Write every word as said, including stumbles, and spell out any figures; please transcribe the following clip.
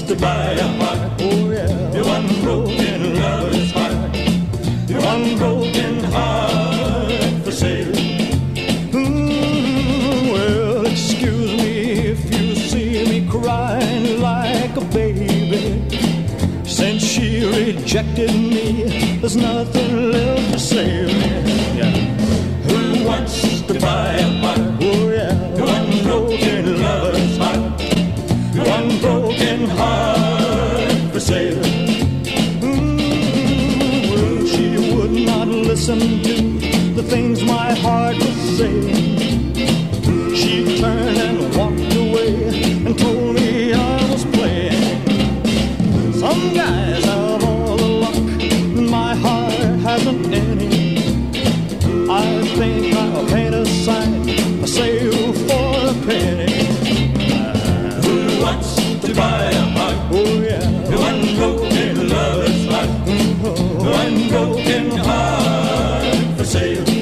to buy a heart. Oh yeah, one broken lover's heart, one broken heart for sale. Mm, well, excuse me if you see me crying like a baby. Since she rejected me, there's nothing left to save me. Yeah. Who wants to buy a heart? Oh yeah, one broken lover's heart, one broken heart for sale. Mm, well, she would not listen to the things my heart was saying. She turned and walked away and told me I was playing. Some guys have all the luck, my heart hasn't any. I think I'll paint a sign, a sale for a penny. Who wants to buy a heart? Oh yeah, one broken lover's heart, one broken heart for sale.